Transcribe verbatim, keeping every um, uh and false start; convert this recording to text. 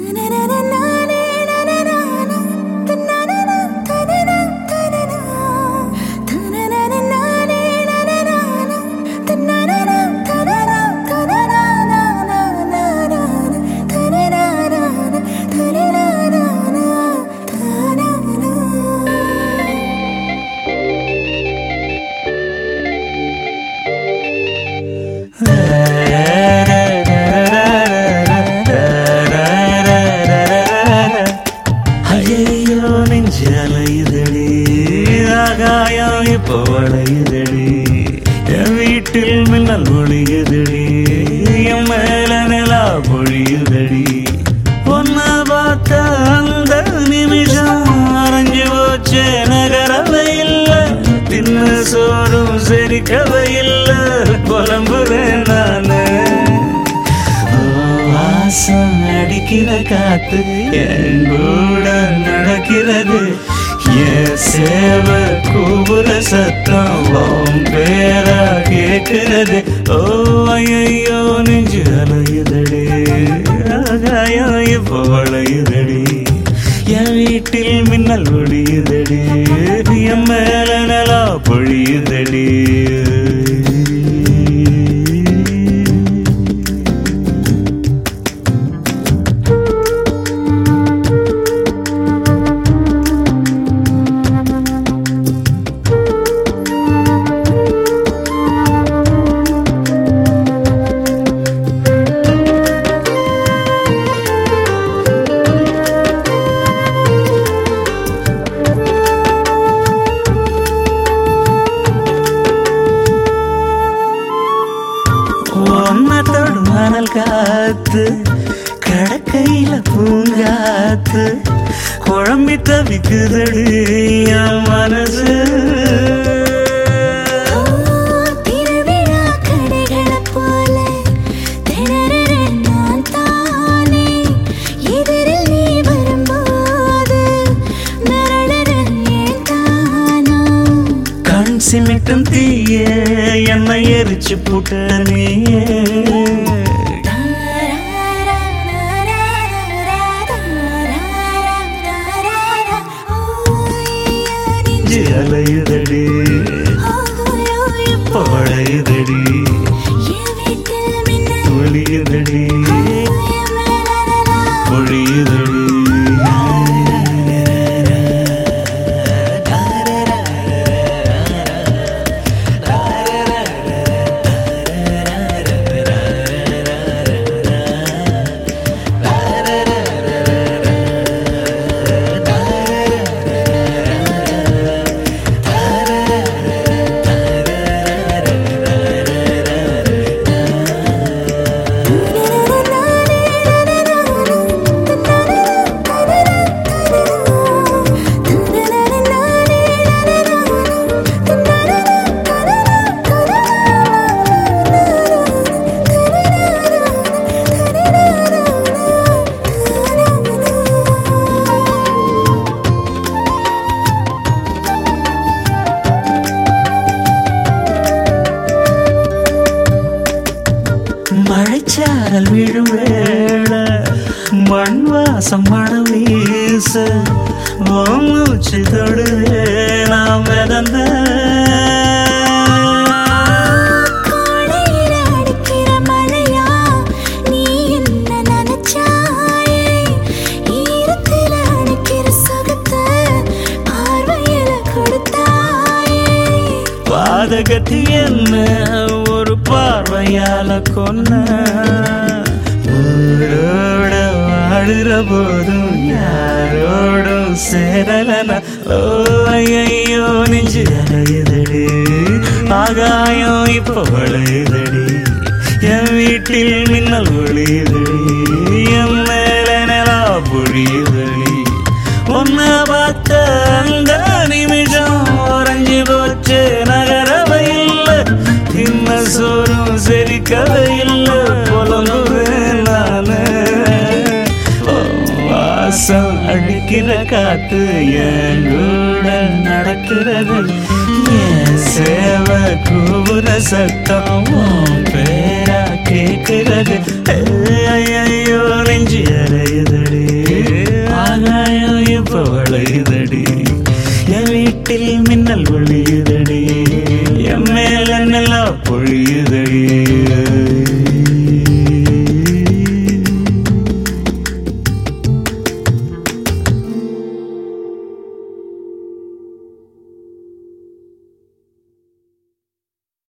வீட்டில் மின்னல் ஒளியுதடி, என் மேல நிலா பொழியுதடி. ஒன்ன பார்த்த அந்த நிமிஷம் அரைஞ்சு போச்சே, நகரவை இல்ல, தின்ன சோறும் செரிக்கவை இல்ல, புலம்புறேன் நானு. வாசம் அடிக்கிற காத்து என் கூட நடக்கிறது, என் சேவ கூவுற சத்தம் பேரா கேட்கிறது. ஓ ஐயோ நெஞ்சு அலையுதடி, ஆகாயம் இப்போ வளையுதடி, என் வீட்டில் மின்னல் ஒளியுதடி, என் மேல நிலா பொழியுதடி. ஒன்னத்தோடு மணல் காத்து, கடக்கையில பூங்காத்து, குழம்பி தவிக்குதடி என் மனசு. திருவிழா கடைகளை போல நான் தானே, எதிரில் நீ வரும்போது தானா. கண் சிமிட்டும் தீய என்னை எரிச்சு புட்ட நீயே, அலையுதடி பழையுதடி, ஒளியுதடி பொழியுதடி. மழைச்சாரல் விழும் வேள மண் வாசம் மணம் வீச, மூச்சு தொடுவே நாம் மிதந்த. அடிக்கிற மழையா நீ என்ன நினைச்சாயே, ஈரத்தில அடிக்கிற சுகத்தை பார்வையில கொடுத்தாயே. பாதகத்தி என்ன ஒரு பார்வையால கொன்ன, ஊரோட வாழுற போதும் யாரோடும் சேரலனா. ஓ ஐயோ நெஞ்சு அலையுதடி, ஆகாயம் இப்போ வளையுதடி, என் வீட்டில் மின்னல் ஒளியுதடி, என் மேல நிலா பொழியுதடி. ஒன்ன பார்த்த அந்த நிமிஷம் உறைஞ்சு போச்சு, நகரவை இல்ல, தின்ன சோறும் செரிக்கவை இல்ல, புலம்புவேன் நானு. வாசம் அடிக்கிற காத்து என் கூட நடக்கிறது, என் சேவ கூவுற சத்தம் பேரா கேட்கிறது. ஐயோ நெஞ்சு அறையுதடி. இருட்டில் மின்னல் ஒளியுதடி என் மேல